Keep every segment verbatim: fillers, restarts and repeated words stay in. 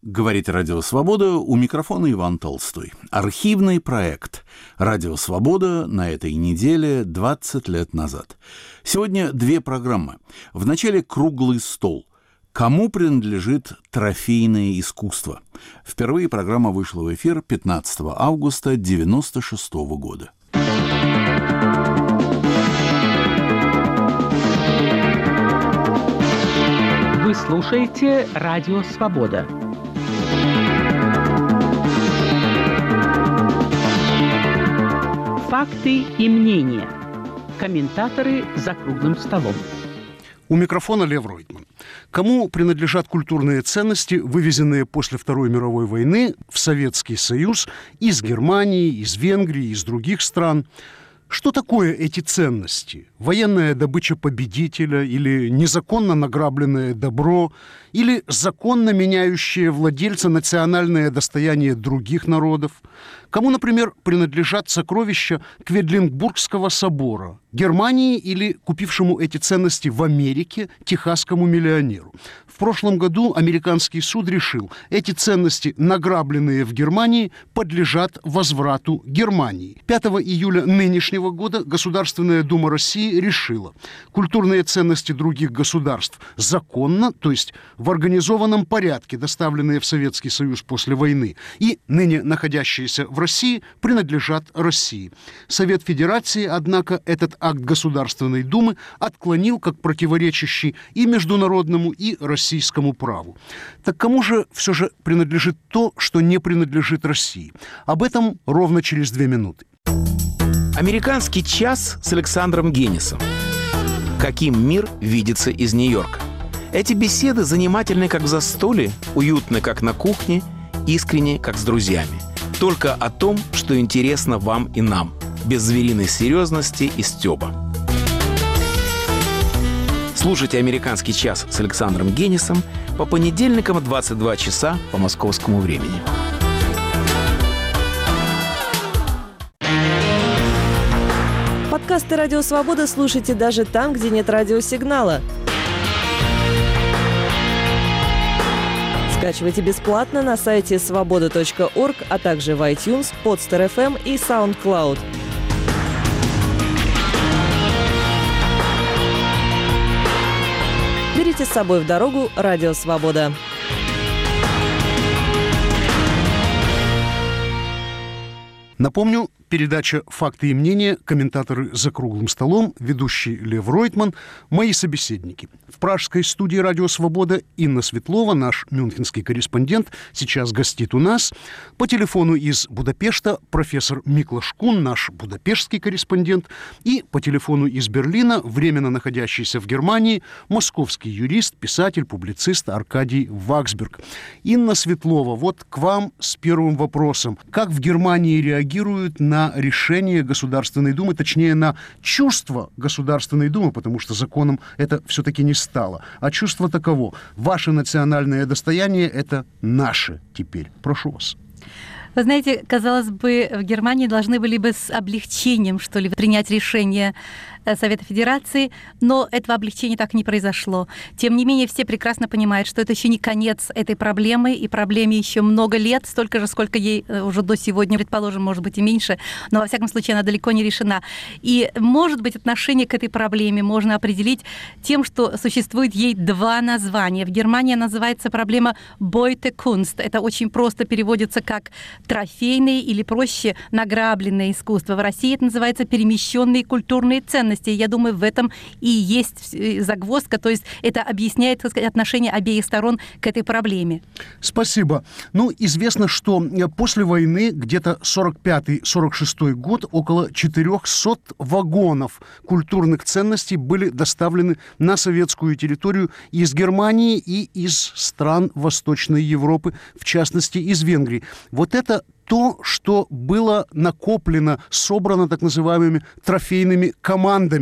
Говорит Радио Свобода, у микрофона Иван Толстой. Архивный проект Радио Свобода на этой неделе двадцать лет назад. Сегодня две программы. Вначале круглый стол. Кому принадлежит трофейное искусство? Впервые программа вышла в эфир пятнадцатого августа девяносто шестого года. Вы слушаете Радио Свобода. Факты и мнения. Комментаторы за круглым столом. У микрофона Лев Ройтман. Кому принадлежат культурные ценности, вывезенные после Второй мировой войны в Советский Союз из Германии, из Венгрии, из других стран? Что такое эти ценности? Военная добыча победителя или незаконно награбленное добро, или законно меняющее владельца национальное достояние других народов? Кому, например, принадлежат сокровища Кведлингбургского собора? Германии или купившему эти ценности в Америке техасскому миллионеру? В прошлом году американский суд решил, эти ценности, награбленные в Германии, подлежат возврату Германии. пятого июля нынешнего года Государственная Дума России решила, культурные ценности других государств законно, то есть в организованном порядке, доставленные в Советский Союз после войны, и ныне находящиеся в России, принадлежат России. Совет Федерации, однако, этот акт Государственной Думы отклонил как противоречащий и международному, и российскому праву. Так кому же все же принадлежит то, что не принадлежит России? Об этом ровно через две минуты. Американский час с Александром Генисом. Каким мир видится из Нью-Йорка? Эти беседы занимательны, как в застолье, уютны, как на кухне, искренне, как с друзьями. Только о том, что интересно вам и нам, без звериной серьезности и стёба. Слушайте «Американский час» с Александром Генисом по понедельникам в двадцать два часа по московскому времени. Подкасты «Радио Свобода» слушайте даже там, где нет радиосигнала. Скачивайте бесплатно на сайте свобода точка орг, а также в iTunes, Podster эф эм и SoundCloud. Берите с собой в дорогу «Радио Свобода». Напомню, передача «Факты и мнения», комментаторы за круглым столом, ведущий Лев Ройтман, мои собеседники. В пражской студии «Радио Свобода» Инна Светлова, наш мюнхенский корреспондент, сейчас гостит у нас. По телефону из Будапешта профессор Миклаш Кун, наш будапештский корреспондент. И по телефону из Берлина, временно находящийся в Германии, московский юрист, писатель, публицист Аркадий Ваксберг. Инна Светлова, вот к вам с первым вопросом. Как в Германии реагируют на решение Государственной Думы, точнее, на чувство Государственной Думы, потому что законом это все-таки не стало. А чувство таково. Ваше национальное достояние – это наше теперь. Прошу вас. Вы знаете, казалось бы, в Германии должны были бы с облегчением, что ли, принять решение Совета Федерации, но этого облегчения так не произошло. Тем не менее, все прекрасно понимают, что это еще не конец этой проблемы, и проблеме еще много лет, столько же, сколько ей уже до сегодня, предположим, может быть и меньше, но, во всяком случае, она далеко не решена. И, может быть, отношение к этой проблеме можно определить тем, что существует ей два названия. В Германии называется проблема Beutekunst. Это очень просто переводится как трофейные или, проще, награбленное искусство. В России это называется перемещенные культурные ценности. Я думаю, в этом и есть загвоздка, то есть это объясняет, так сказать, отношение обеих сторон к этой проблеме. Спасибо. Ну, известно, что после войны, где-то сорок пятый — сорок шестой год, около четырехсот вагонов культурных ценностей были доставлены на советскую территорию из Германии и из стран Восточной Европы, в частности, из Венгрии. Вот это то, что было накоплено, собрано так называемыми трофейными командами.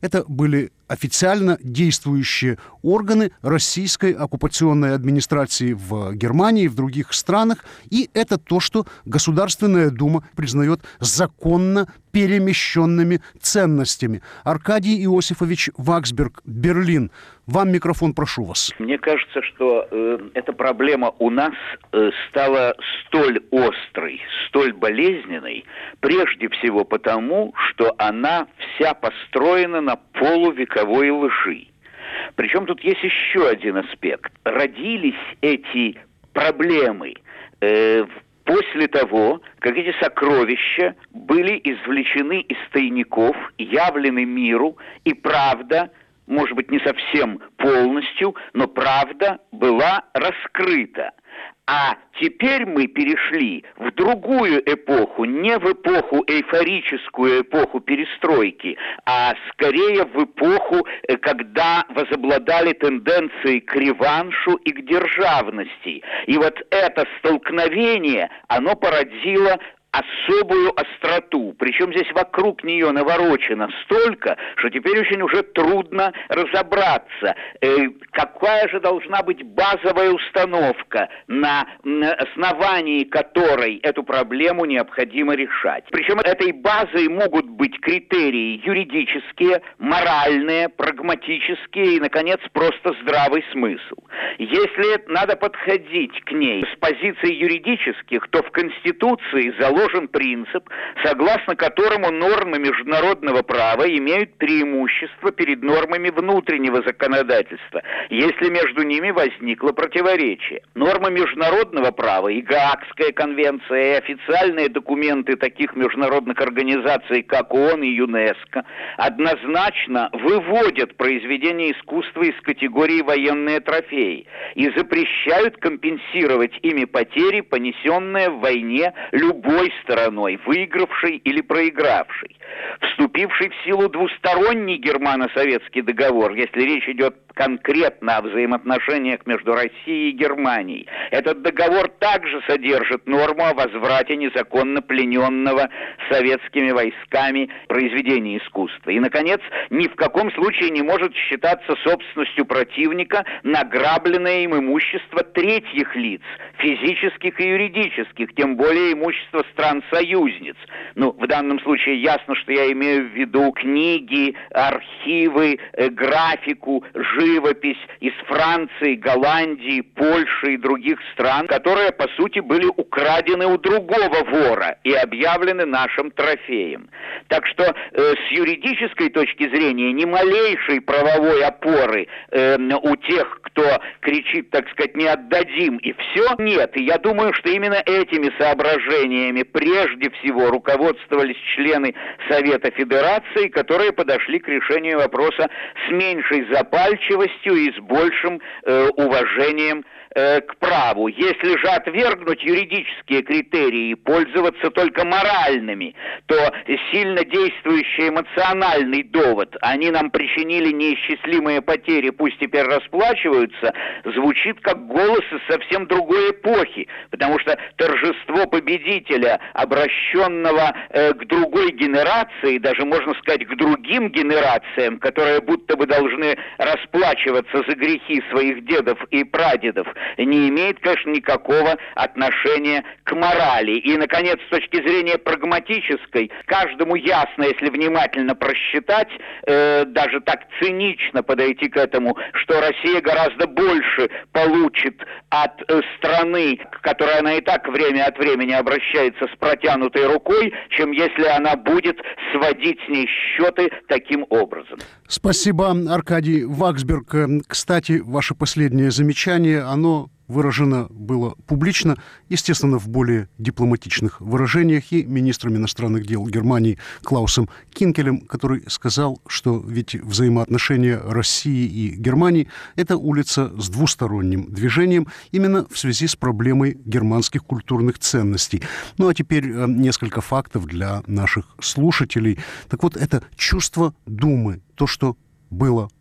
Это были официально действующие органы российской оккупационной администрации в Германии и в других странах. И это то, что Государственная Дума признает законно перемещенными ценностями. Аркадий Иосифович Ваксберг, Берлин. Вам микрофон, прошу вас. Мне кажется, что э, эта проблема у нас э, стала столь острой, столь болезненной, прежде всего потому, что она вся построена на полувековой лжи. Причем тут есть еще один аспект. Родились эти проблемы э, после того, как эти сокровища были извлечены из тайников, явлены миру, и правда, может быть, не совсем полностью, но правда была раскрыта. А теперь мы перешли в другую эпоху, не в эпоху эйфорическую, эпоху перестройки, а скорее в эпоху, когда возобладали тенденции к реваншу и к державности. И вот это столкновение, оно породило особую остроту. Причем здесь вокруг нее наворочено столько, что теперь очень уже трудно разобраться, э, какая же должна быть базовая установка, на, на основании которой эту проблему необходимо решать. Причем этой базой могут быть критерии юридические, моральные, прагматические и, наконец, просто здравый смысл. Если надо подходить к ней с позиций юридических, то в Конституции заложено принцип, согласно которому нормы международного права имеют преимущество перед нормами внутреннего законодательства, если между ними возникло противоречие. Нормы международного права и Гаагская конвенция, и официальные документы таких международных организаций, как ООН и ЮНЕСКО, однозначно выводят произведения искусства из категории военные трофеи и запрещают компенсировать ими потери, понесенные в войне любой стороной, выигравшей или проигравшей. Вступивший в силу двусторонний германо-советский договор, если речь идет конкретно о взаимоотношениях между Россией и Германией, этот договор также содержит норму о возврате незаконно плененного советскими войсками произведения искусства. И, наконец, ни в каком случае не может считаться собственностью противника награбленное им имущество третьих лиц, физических и юридических, тем более имущество стран-союзниц. Ну, в данном случае ясно, что я имею в виду книги, архивы, э, графику, живопись из Франции, Голландии, Польши и других стран, которые, по сути, были украдены у другого вора и объявлены нашим трофеем. Так что э, с юридической точки зрения ни малейшей правовой опоры э, у тех, кто кричит, так сказать, не отдадим и все, нет. И я думаю, что именно этими соображениями прежде всего руководствовались члены Совета Федерации, которые подошли к решению вопроса с меньшей запальчивостью и с большим э, уважением э, к праву. Если же отвергнуть юридические критерии и пользоваться только моральными, то сильно действующий эмоциональный довод, они нам причинили неисчислимые потери, пусть теперь расплачиваются, звучит как голос из совсем другой эпохи, потому что торжество победителя, обращенного э, к другой генерации, даже можно сказать к другим генерациям, которые будто бы должны расплачиваться за грехи своих дедов и прадедов, не имеет, конечно, никакого отношения к морали. И, наконец, с точки зрения прагматической, каждому ясно, если внимательно просчитать, э, даже так цинично подойти к этому, что Россия гораздо больше получит от э, страны, к которой она и так время от времени обращается с протянутой рукой, чем если она будет сводить с ней счеты таким образом. Спасибо, Аркадий Ваксберг. Кстати, ваше последнее замечание, оно выражено было публично, естественно, в более дипломатичных выражениях, и министром иностранных дел Германии Клаусом Кинкелем, который сказал, что ведь взаимоотношения России и Германии – это улица с двусторонним движением именно в связи с проблемой германских культурных ценностей. Ну а теперь несколько фактов для наших слушателей. Так вот, это чувство Думы, то, что было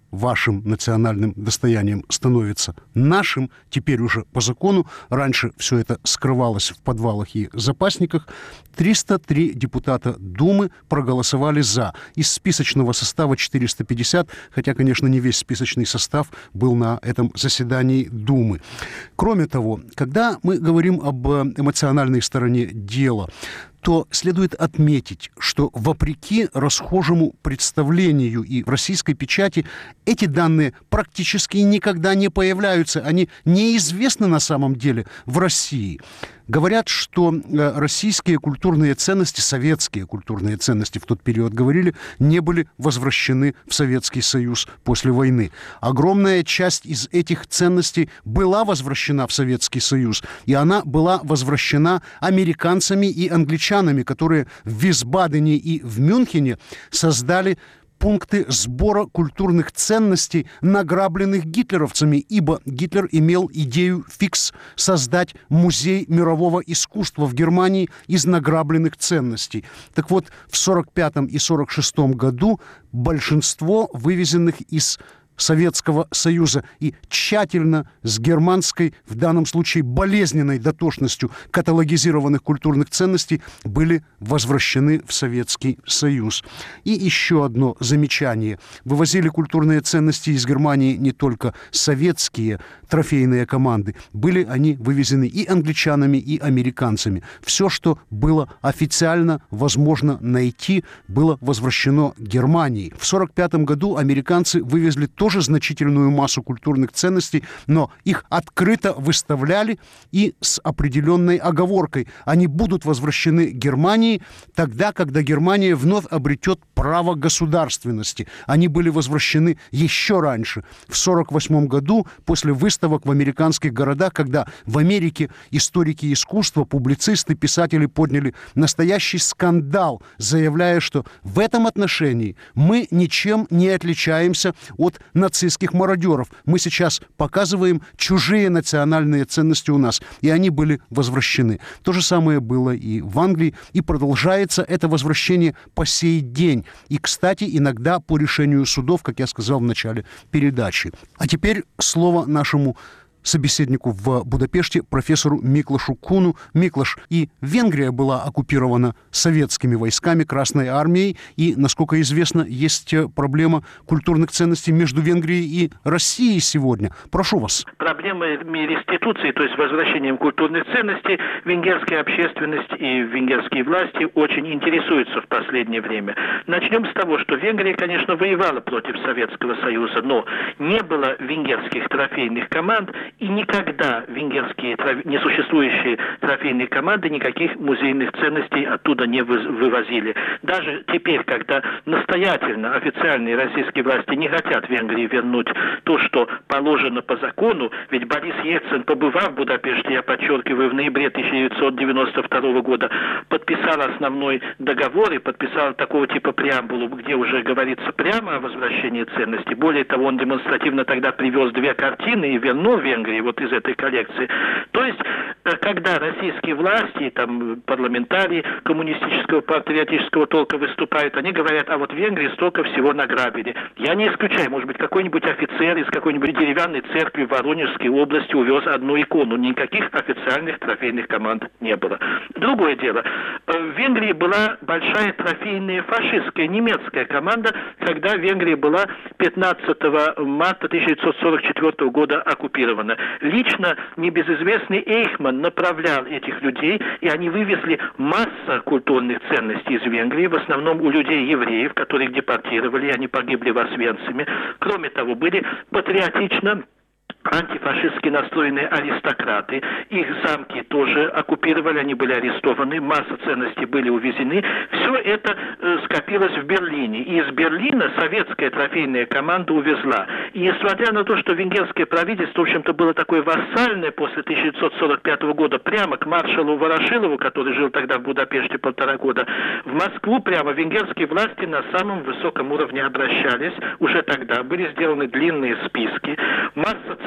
вашим национальным достоянием становится нашим, теперь уже по закону. Раньше все это скрывалось в подвалах и запасниках. триста три депутата Думы проголосовали «за». Из списочного состава четыреста пятьдесят, хотя, конечно, не весь списочный состав был на этом заседании Думы. Кроме того, когда мы говорим об эмоциональной стороне дела, то следует отметить, что вопреки расхожему представлению и в российской печати эти данные практически никогда не появляются. Они неизвестны на самом деле в России. Говорят, что российские культурные ценности, советские культурные ценности в тот период, говорили, не были возвращены в Советский Союз после войны. Огромная часть из этих ценностей была возвращена в Советский Союз, и она была возвращена американцами и англичанами, которые в Висбадене и в Мюнхене создали пункты сбора культурных ценностей, награбленных гитлеровцами, ибо Гитлер имел идею фикс создать музей мирового искусства в Германии из награбленных ценностей. Так вот, в сорок пятом и сорок шестом году большинство вывезенных из Советского Союза и тщательно с германской, в данном случае болезненной дотошностью каталогизированных культурных ценностей были возвращены в Советский Союз. И еще одно замечание. Вывозили культурные ценности из Германии не только советские трофейные команды. Были они вывезены и англичанами, и американцами. Все, что было официально возможно найти, было возвращено Германии. В сорок пятом году американцы вывезли тоже значительную массу культурных ценностей, но их открыто выставляли и с определенной оговоркой. Они будут возвращены Германии тогда, когда Германия вновь обретет право государственности. Они были возвращены еще раньше, в сорок восьмом году, после выставок в американских городах, когда в Америке историки искусства, публицисты, писатели подняли настоящий скандал, заявляя, что в этом отношении мы ничем не отличаемся от нацистских мародеров. Мы сейчас показываем чужие национальные ценности у нас, и они были возвращены. То же самое было и в Англии, и продолжается это возвращение по сей день. И, кстати, иногда по решению судов, как я сказал в начале передачи. А теперь слово нашему собеседнику в Будапеште, профессору Миклашу Куну. Миклаш, и Венгрия была оккупирована советскими войсками, Красной армией, и, насколько известно, есть проблема культурных ценностей между Венгрией и Россией сегодня. Прошу вас. Проблемами реституции, то есть возвращением культурных ценностей, венгерская общественность и венгерские власти очень интересуются в последнее время. Начнем с того, что Венгрия, конечно, воевала против Советского Союза, но не было венгерских трофейных команд, и никогда венгерские несуществующие трофейные команды никаких музейных ценностей оттуда не вывозили. Даже теперь, когда настоятельно официальные российские власти не хотят Венгрии вернуть то, что положено по закону, ведь Борис Ельцин, побывав в Будапеште, я подчеркиваю, в ноябре тысяча девятьсот девяносто второго года, подписал основной договор и подписал такого типа преамбулу, где уже говорится прямо о возвращении ценностей. Более того, он демонстративно тогда привез две картины и вернул Венгрии вот из этой коллекции. То есть, когда российские власти, там, парламентарии коммунистического патриотического толка выступают, они говорят, а вот в Венгрии столько всего награбили. Я не исключаю, может быть, какой-нибудь офицер из какой-нибудь деревянной церкви в Воронежской области увез одну икону. Никаких официальных трофейных команд не было. Другое дело. В Венгрии была большая трофейная фашистская немецкая команда, когда Венгрия была пятнадцатого марта тысяча девятьсот сорок четвёртого года оккупирована. Лично небезызвестный Эйхман направлял этих людей, и они вывезли массу культурных ценностей из Венгрии, в основном у людей-евреев, которых депортировали, и они погибли в Освенциме. Кроме того, были патриотично антифашистски настроенные аристократы. Их замки тоже оккупировали, они были арестованы, масса ценностей были увезены. Все это э, скопилось в Берлине. И из Берлина советская трофейная команда увезла. И несмотря на то, что венгерское правительство, в общем-то, было такое вассальное после тысяча девятьсот сорок пятого года, прямо к маршалу Ворошилову, который жил тогда в Будапеште полтора года, в Москву прямо венгерские власти на самом высоком уровне обращались. Уже тогда были сделаны длинные списки. Масса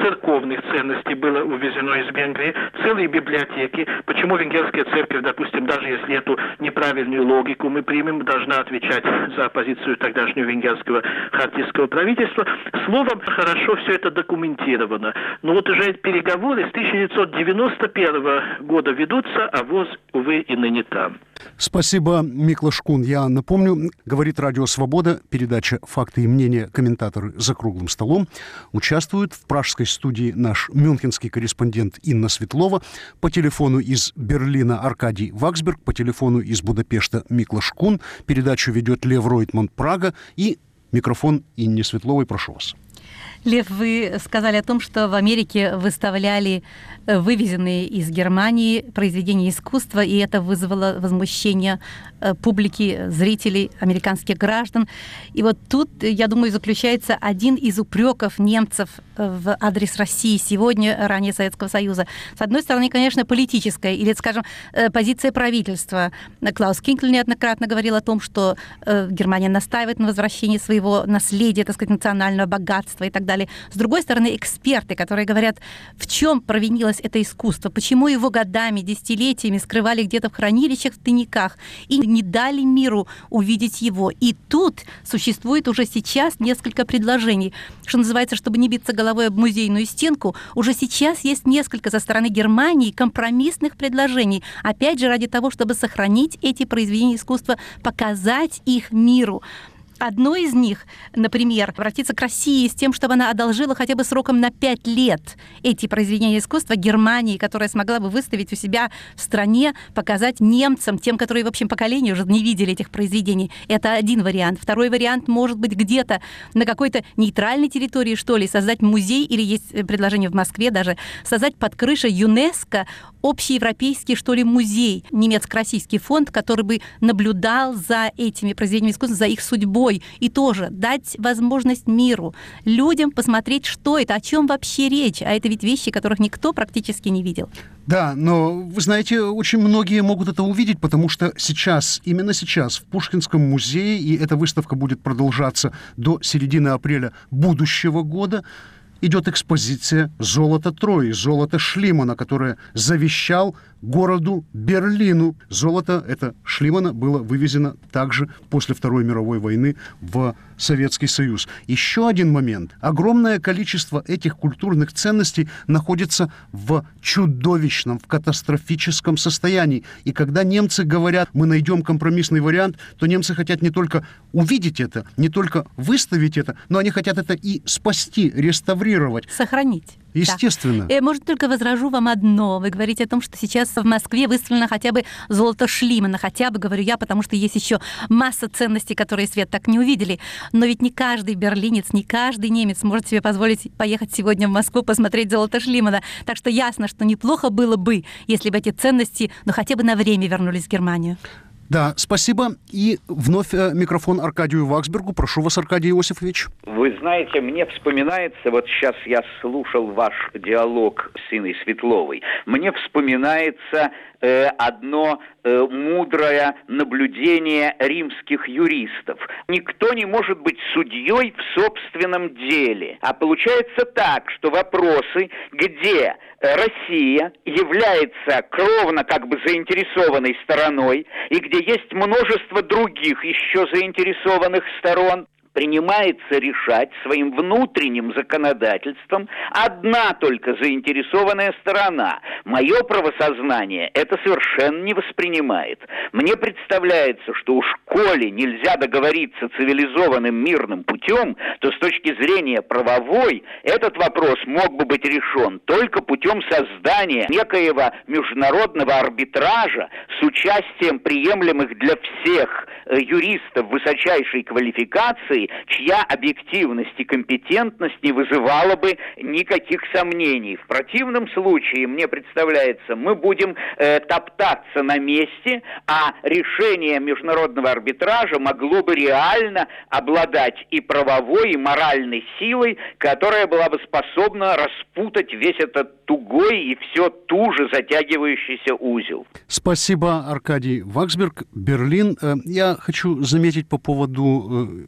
церковных ценностей было увезено из Венгрии, целые библиотеки. Почему венгерская церковь, допустим, даже если эту неправильную логику мы примем, должна отвечать за позицию тогдашнего венгерского хартийского правительства? Словом, хорошо все это документировано. Но вот уже переговоры с тысяча девятьсот девяносто первого года ведутся, а ВОЗ, увы, и ныне там. Спасибо, Миклаш Кун. Я напомню, говорит Радио Свобода, передача «Факты и мнения. Комментаторы за круглым столом». Участвует в пражской студии наш мюнхенский корреспондент Инна Светлова, по телефону из Берлина Аркадий Ваксберг, по телефону из Будапешта Миклаш Кун. Передачу ведет Лев Ройтман, Прага, и микрофон Инне Светловой. Прошу вас. Лев, вы сказали о том, что в Америке выставляли вывезенные из Германии произведения искусства, и это вызвало возмущение публики, зрителей, американских граждан. И вот тут, я думаю, заключается один из упреков немцев в адрес России сегодня, ранее Советского Союза. С одной стороны, конечно, политическая, или, скажем, позиция правительства. Клаус Кинкель неоднократно говорил о том, что Германия настаивает на возвращении своего наследия, так сказать, национального богатства и так далее. С другой стороны, эксперты, которые говорят, в чем провинилось это искусство, почему его годами, десятилетиями скрывали где-то в хранилищах, в тайниках и не дали миру увидеть его. И тут существует уже сейчас несколько предложений. Что называется, чтобы не биться головой об музейную стенку, уже сейчас есть несколько со стороны Германии компромиссных предложений. Опять же, ради того, чтобы сохранить эти произведения искусства, показать их миру. Одно из них, например, обратиться к России с тем, чтобы она одолжила хотя бы сроком на пять лет эти произведения искусства Германии, которая смогла бы выставить у себя в стране, показать немцам, тем, которые в общем поколении уже не видели этих произведений. Это один вариант. Второй вариант может быть где-то на какой-то нейтральной территории, что ли, создать музей, или есть предложение в Москве даже, создать под крышей ЮНЕСКО общеевропейский, что ли, музей, немецко-российский фонд, который бы наблюдал за этими произведениями искусства, за их судьбой, и тоже дать возможность миру, людям посмотреть, что это, о чем вообще речь. А это ведь вещи, которых никто практически не видел. Да, но, вы знаете, очень многие могут это увидеть, потому что сейчас, именно сейчас, в Пушкинском музее, и эта выставка будет продолжаться до середины апреля будущего года, идет экспозиция «Золото Трои», золото Шлимана, которое завещал городу Берлину. Золото это Шлимана было вывезено также после Второй мировой войны в Советский Союз. Еще один момент. Огромное количество этих культурных ценностей находится в чудовищном, в катастрофическом состоянии. И когда немцы говорят, мы найдем компромиссный вариант, то немцы хотят не только увидеть это, не только выставить это, но они хотят это и спасти, реставрировать. Сохранить. Естественно. Да. Может, только возражу вам одно. Вы говорите о том, что сейчас в Москве выставлено хотя бы золото Шлимана. Хотя бы, говорю я, потому что есть еще масса ценностей, которые свет так не увидели. Но ведь не каждый берлинец, не каждый немец может себе позволить поехать сегодня в Москву посмотреть золото Шлимана. Так что ясно, что неплохо было бы, если бы эти ценности, ну, хотя бы на время вернулись в Германию. Да, спасибо. И вновь микрофон Аркадию Ваксбергу. Прошу вас, Аркадий Иосифович. Вы знаете, мне вспоминается, вот сейчас я слушал ваш диалог с Инной Светловой, мне вспоминается э, одно э, мудрое наблюдение римских юристов. Никто не может быть судьей в собственном деле. А получается так, что вопросы, где Россия является кровно как бы заинтересованной стороной, и где есть множество других еще заинтересованных сторон, принимается решать своим внутренним законодательством одна только заинтересованная сторона. Мое правосознание это совершенно не воспринимает. Мне представляется, что уж коли нельзя договориться цивилизованным мирным путем, то с точки зрения правовой этот вопрос мог бы быть решен только путем создания некоего международного арбитража с участием приемлемых для всех юристов высочайшей квалификации, чья объективность и компетентность не вызывала бы никаких сомнений. В противном случае, мне представляется, мы будем э, топтаться на месте, а решение международного арбитража могло бы реально обладать и правовой, и моральной силой, которая была бы способна распутать весь этот тугой и все туже затягивающийся узел. Спасибо, Аркадий Ваксберг. Берлин. Я хочу заметить по поводу правового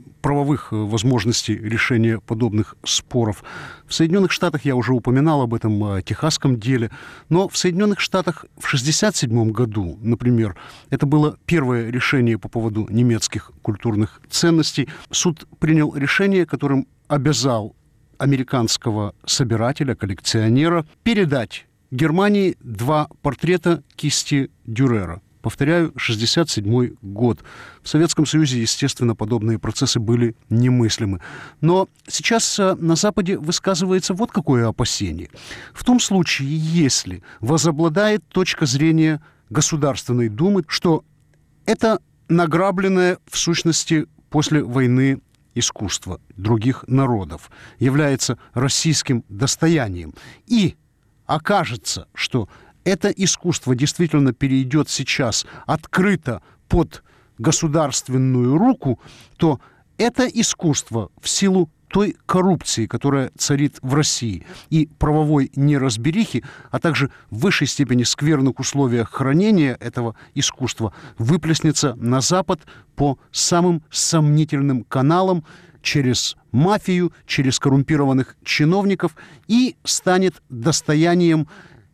правовых возможностей решения подобных споров. В Соединенных Штатах, я уже упоминал об этом о техасском деле, но в Соединенных Штатах в шестьдесят седьмом году, например, это было первое решение по поводу немецких культурных ценностей. Суд принял решение, которым обязал американского собирателя, коллекционера передать Германии два портрета кисти Дюрера. Повторяю, шестьдесят седьмой год. В Советском Союзе, естественно, подобные процессы были немыслимы. Но сейчас на Западе высказывается вот какое опасение. В том случае, если возобладает точка зрения Государственной Думы, что это награбленное, в сущности, после войны искусство других народов является российским достоянием, и окажется, что это искусство действительно перейдет сейчас открыто под государственную руку, то это искусство в силу той коррупции, которая царит в России, и правовой неразберихи, а также в высшей степени скверных условиях хранения этого искусства, выплеснется на Запад по самым сомнительным каналам, через мафию, через коррумпированных чиновников, и станет достоянием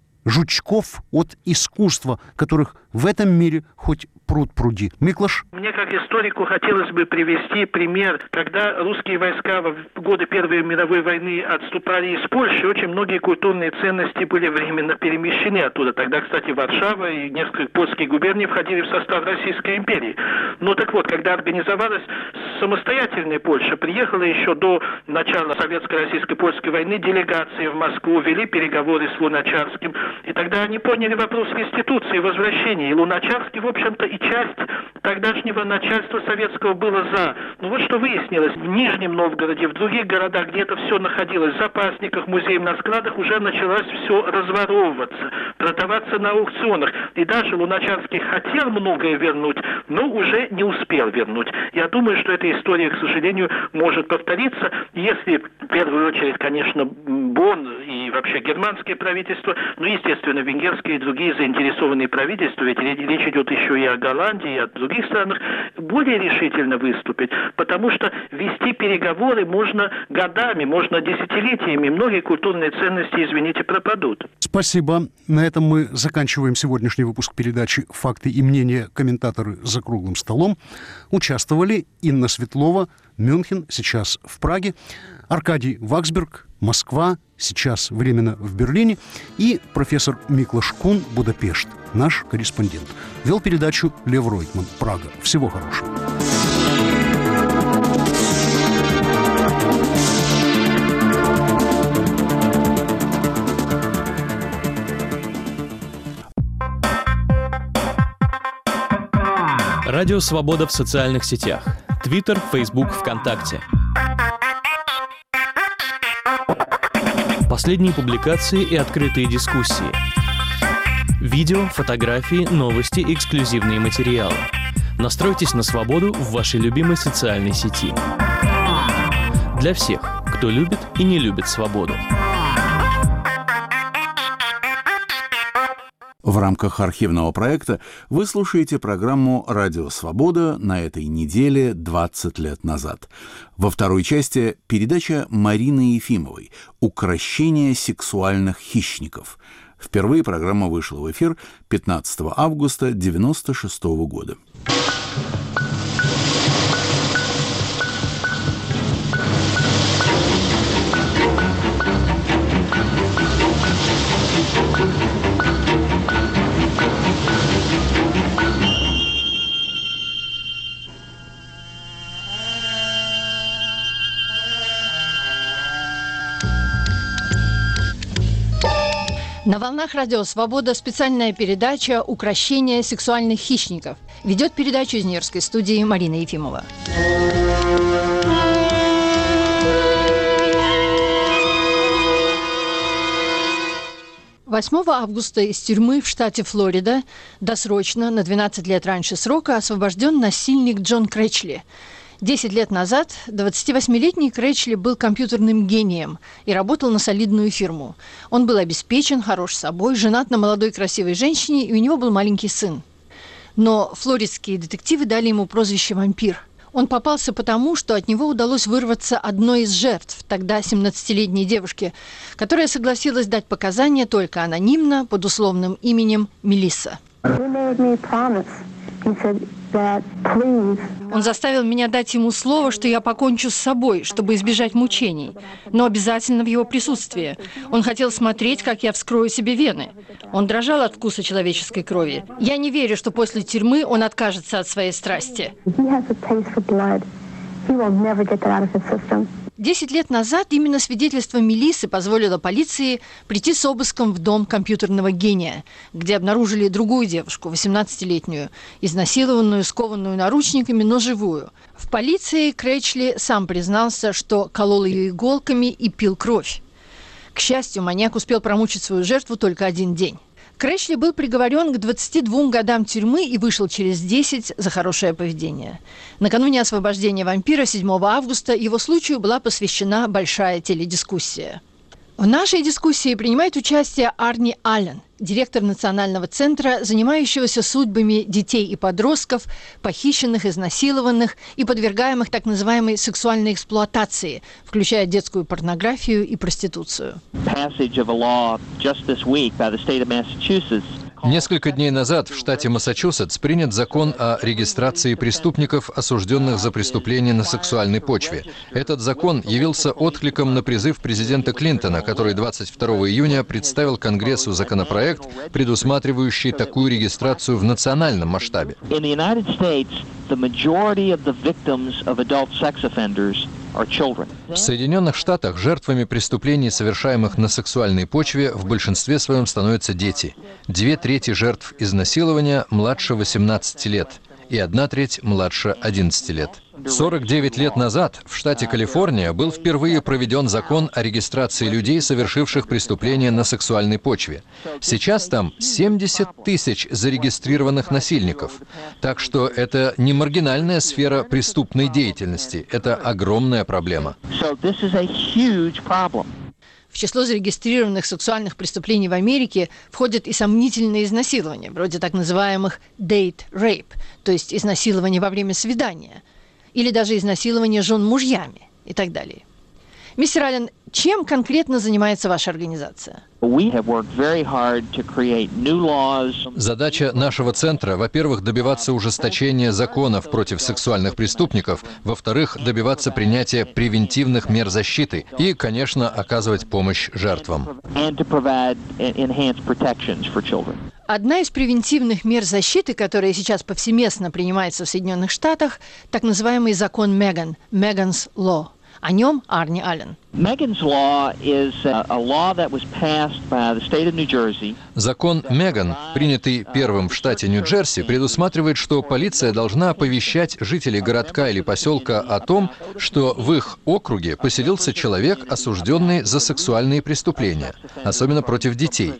жучков от искусства, которых в этом мире хоть пруд пруди. Миклаш? Мне, как историку, хотелось бы привести пример, когда русские войска в годы Первой мировой войны отступали из Польши, очень многие культурные ценности были временно перемещены оттуда. Тогда, кстати, Варшава и несколько польских губерний входили в состав Российской империи. Ну так вот, когда организовалась самостоятельная Польша, приехала еще до начала советско-российско-польской войны делегации в Москву, вели переговоры с Луначарским, и тогда они подняли вопрос реституции, возвращения. И Луначарский, в общем-то, и часть тогдашнего начальства советского было за. Ну вот что выяснилось. В Нижнем Новгороде, в других городах, где это все находилось, в запасниках, музеях, на складах, уже началось все разворовываться, продаваться на аукционах. И даже Луначарский хотел многое вернуть, но уже не успел вернуть. Я думаю, что эта история, к сожалению, может повториться, если в первую очередь, конечно, Бонн и вообще германское правительство, ну, естественно, венгерские и другие заинтересованные правительства, ведь речь идет еще и о Голландии, и о других странах, более решительно выступить, потому что вести переговоры можно годами, можно десятилетиями, многие культурные ценности, извините, пропадут. Спасибо. На этом мы заканчиваем сегодняшний выпуск передачи «Факты и мнения. Комментаторы за круглым столом». Участвовали Инна Светлова, Мюнхен, сейчас в Праге, Аркадий Ваксберг, Москва, сейчас временно в Берлине, и профессор Миклаш Кун, Будапешт, наш корреспондент. Вел передачу Лев Ройтман, Прага. Всего хорошего. Радио «Свобода» в социальных сетях. Твиттер, Фейсбук, ВКонтакте. Последние публикации и открытые дискуссии. Видео, фотографии, новости, эксклюзивные материалы. Настройтесь на свободу в вашей любимой социальной сети. Для всех, кто любит и не любит свободу. В рамках архивного проекта вы слушаете программу «Радио Свобода» на этой неделе двадцать лет назад. Во второй части передача Марины Ефимовой «Укрощение сексуальных хищников». Впервые программа вышла в эфир пятнадцатого августа девяносто шестого года. На волнах Радио Свобода специальная передача «Укрощение сексуальных хищников». Ведет передачу из Нью-Йоркской студии Марина Ефимова. восьмого августа из тюрьмы в штате Флорида досрочно, на двенадцать лет раньше срока, освобожден насильник Джон Крэтчли. Десять лет назад двадцативосьмилетний Крэтчли был компьютерным гением и работал на солидную фирму. Он был обеспечен, хорош собой, женат на молодой красивой женщине, и у него был маленький сын. Но флоридские детективы дали ему прозвище «Вампир». Он попался потому, что от него удалось вырваться одной из жертв, тогда семнадцатилетней девушке, которая согласилась дать показания только анонимно под условным именем Мелисса. Он заставил меня дать ему слово, что я покончу с собой, чтобы избежать мучений, но обязательно в его присутствии. Он хотел смотреть, как я вскрою себе вены. Он дрожал от вкуса человеческой крови. Я не верю, что после тюрьмы он откажется от своей страсти. Десять лет назад именно свидетельство Мелиссы позволило полиции прийти с обыском в дом компьютерного гения, где обнаружили другую девушку, восемнадцатилетнюю, изнасилованную, скованную наручниками, но живую. В полиции Кречли сам признался, что колол ее иголками и пил кровь. К счастью, маньяк успел промучить свою жертву только один день. Кречли был приговорен к двадцати двум годам тюрьмы и вышел через десять за хорошее поведение. Накануне освобождения вампира седьмого августа его случаю была посвящена большая теледискуссия. В нашей дискуссии принимает участие Арни Аллен, директор Национального центра, занимающегося судьбами детей и подростков, похищенных, изнасилованных и подвергаемых так называемой сексуальной эксплуатации, включая детскую порнографию и проституцию. Несколько дней назад в штате Массачусетс принят закон о регистрации преступников, осужденных за преступления на сексуальной почве. Этот закон явился откликом на призыв президента Клинтона, который двадцать второго июня представил Конгрессу законопроект, предусматривающий такую регистрацию в национальном масштабе. В Соединенных Штатах жертвами преступлений, совершаемых на сексуальной почве, в большинстве своем становятся дети. Две трети жертв изнасилования младше восемнадцати лет и одна треть младше одиннадцати лет. сорок девять лет назад в штате Калифорния был впервые проведен закон о регистрации людей, совершивших преступления на сексуальной почве. Сейчас там семьдесят тысяч зарегистрированных насильников. Так что это не маргинальная сфера преступной деятельности, это огромная проблема. В число зарегистрированных сексуальных преступлений в Америке входят и сомнительные изнасилования, вроде так называемых date rape, то есть изнасилование во время свидания, или даже изнасилование жен мужьями и так далее. Мистер Аллен, чем конкретно занимается ваша организация? Задача нашего центра, во-первых, добиваться ужесточения законов против сексуальных преступников, во-вторых, добиваться принятия превентивных мер защиты и, конечно, оказывать помощь жертвам. Одна из превентивных мер защиты, которая сейчас повсеместно принимается в Соединенных Штатах, так называемый закон Меган, Megan's Law. О нем Арни Аллен. Закон Меган, принятый первым в штате Нью-Джерси, предусматривает, что полиция должна оповещать жителей городка или поселка о том, что в их округе поселился человек, осужденный за сексуальные преступления, особенно против детей.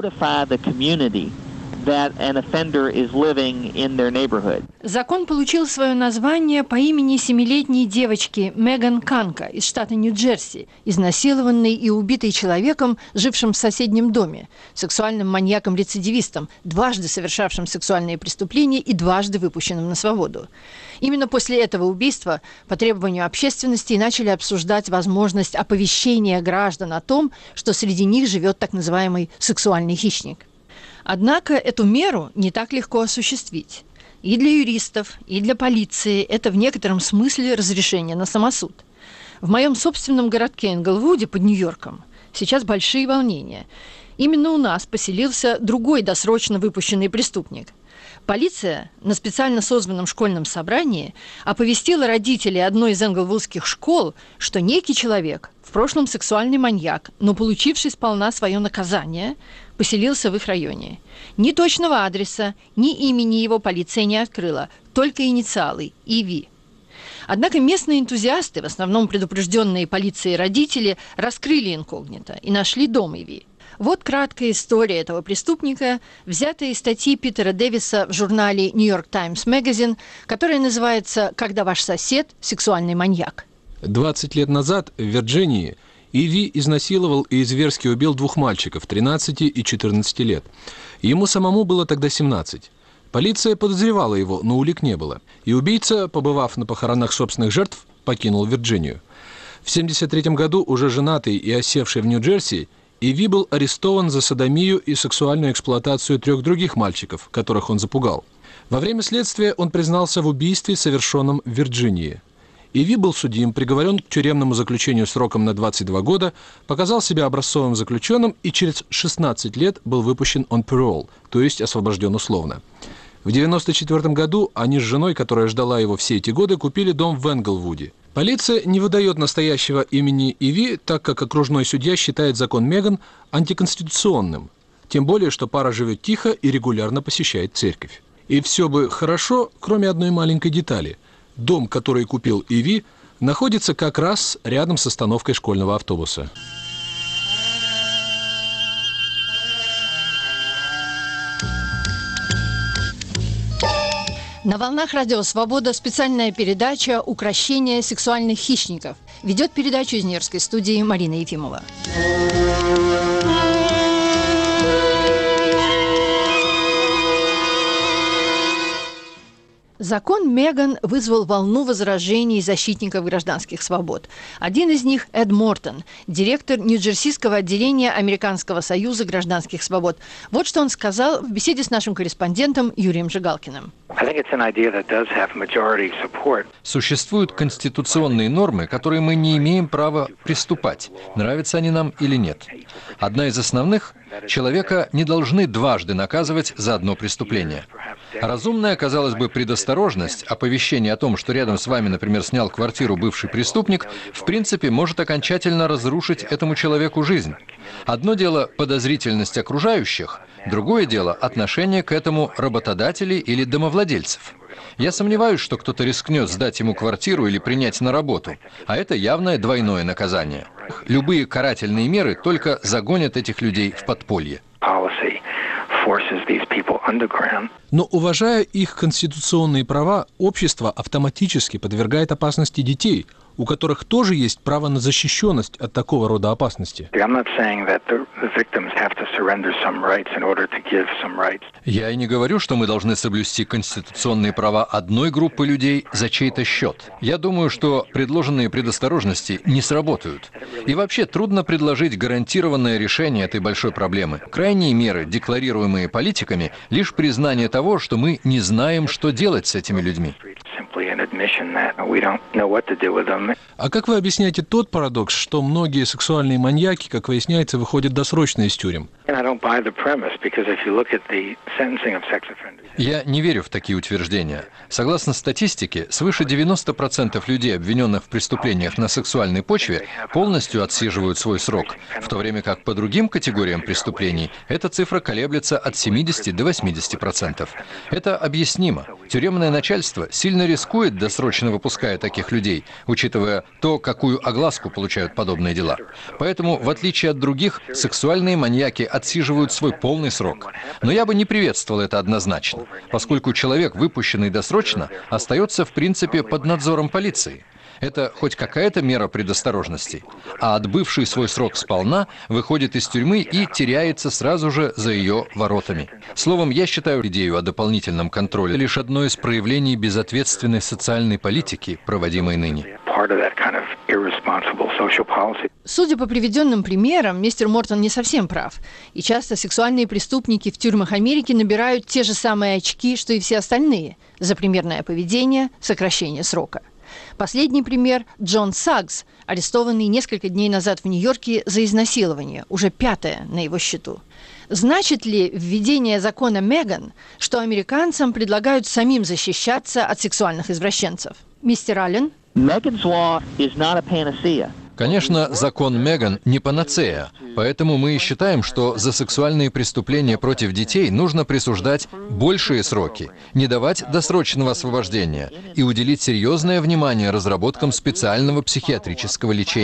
Закон получил свое название по имени семилетней девочки Меган Канка из штата Нью-Джерси, изнасилованной и убитой человеком, жившим в соседнем доме, сексуальным маньяком-рецидивистом, дважды совершавшим сексуальные преступления и дважды выпущенным на свободу. Именно после этого убийства по требованию общественности начали обсуждать возможность оповещения граждан о том, что среди них живет так называемый сексуальный хищник. Однако эту меру не так легко осуществить. И для юристов, и для полиции это в некотором смысле разрешение на самосуд. В моем собственном городке Инглвуде под Нью-Йорком сейчас большие волнения. Именно у нас поселился другой досрочно выпущенный преступник. Полиция на специально созванном школьном собрании оповестила родителей одной из энглвудских школ, что некий человек, в прошлом сексуальный маньяк, но получивший сполна свое наказание, поселился в их районе. Ни точного адреса, ни имени его полиция не открыла, только инициалы – И Ви. Однако местные энтузиасты, в основном предупрежденные полицией родители, раскрыли инкогнито и нашли дом И Ви. Вот краткая история этого преступника, взятая из статьи Питера Дэвиса в журнале New York Times Magazine, которая называется «Когда ваш сосед – сексуальный маньяк». двадцать лет назад в Вирджинии И Ви изнасиловал и зверски убил двух мальчиков тринадцати и четырнадцати лет. Ему самому было тогда семнадцать. Полиция подозревала его, но улик не было. И убийца, побывав на похоронах собственных жертв, покинул Вирджинию. В семьдесят третьем году, уже женатый и осевший в Нью-Джерси, Иви был арестован за содомию и сексуальную эксплуатацию трех других мальчиков, которых он запугал. Во время следствия он признался в убийстве, совершенном в Вирджинии. Иви был судим, приговорен к тюремному заключению сроком на двадцать два года, показал себя образцовым заключенным и через шестнадцать лет был выпущен on parole, то есть освобожден условно. В девяносто четвёртом году они с женой, которая ждала его все эти годы, купили дом в Энглвуде. Полиция не выдает настоящего имени Иви, так как окружной судья считает закон Меган антиконституционным. Тем более, что пара живет тихо и регулярно посещает церковь. И все бы хорошо, кроме одной маленькой детали. Дом, который купил Иви, находится как раз рядом с остановкой школьного автобуса. На волнах Радио Свобода специальная передача «Укрощение сексуальных хищников». Ведет передачу из Нью-Йоркской студии Марина Ефимова. Закон Меган вызвал волну возражений защитников гражданских свобод. Один из них – Эд Мортон, директор Нью-Джерсийского отделения Американского союза гражданских свобод. Вот что он сказал в беседе с нашим корреспондентом Юрием Жигалкиным. Существуют конституционные нормы, которые мы не имеем права приступать, нравятся они нам или нет. Одна из основных – человека не должны дважды наказывать за одно преступление. Разумная, казалось бы, предосторожность, оповещение о том, что рядом с вами, например, снял квартиру бывший преступник, в принципе, может окончательно разрушить этому человеку жизнь. Одно дело – подозрительность окружающих, другое дело – отношение к этому работодателей или домовладельцев. Я сомневаюсь, что кто-то рискнет сдать ему квартиру или принять на работу, а это явное двойное наказание. Любые карательные меры только загонят этих людей в подполье. Но, уважая их конституционные права, общество автоматически подвергает опасности детей, у которых тоже есть право на защищенность от такого рода опасности. Я и не говорю, что мы должны соблюсти конституционные права одной группы людей за чей-то счет. Я думаю, что предложенные предосторожности не сработают. И вообще трудно предложить гарантированное решение этой большой проблемы. Крайние меры, декларируемые политиками, лишь признание того, что мы не знаем, что делать с этими людьми. А как вы объясняете тот парадокс, что многие сексуальные маньяки, как выясняется, выходят досрочно из тюрем? Я не верю в такие утверждения. Согласно статистике, свыше девяноста процентов людей, обвиненных в преступлениях на сексуальной почве, полностью отсиживают свой срок, в то время как по другим категориям преступлений эта цифра колеблется от семидесяти до восьмидесяти процентов. Это объяснимо. Тюремное начальство сильно рискует, досрочно выпуская таких людей, учитывая то, какую огласку получают подобные дела. Поэтому, в отличие от других, сексуальные маньяки отсиживают свой полный срок. Но я бы не приветствовал это однозначно, поскольку человек, выпущенный досрочно, остается в принципе под надзором полиции. Это хоть какая-то мера предосторожности. А отбывший свой срок сполна выходит из тюрьмы и теряется сразу же за ее воротами. Словом, я считаю идею о дополнительном контроле лишь одно из проявлений безответственной социальной политики, проводимой ныне. Судя по приведенным примерам, мистер Мортон не совсем прав. И часто сексуальные преступники в тюрьмах Америки набирают те же самые очки, что и все остальные, за примерное поведение, сокращение срока. Последний пример – Джон Сагс, арестованный несколько дней назад в Нью-Йорке за изнасилование, уже пятое на его счету. Значит ли введение закона Меган, что американцам предлагают самим защищаться от сексуальных извращенцев? Мистер Аллен? Конечно, закон Меган не панацея, поэтому мы и считаем, что за сексуальные преступления против детей нужно присуждать большие сроки, не давать досрочного освобождения и уделить серьезное внимание разработкам специального психиатрического лечения.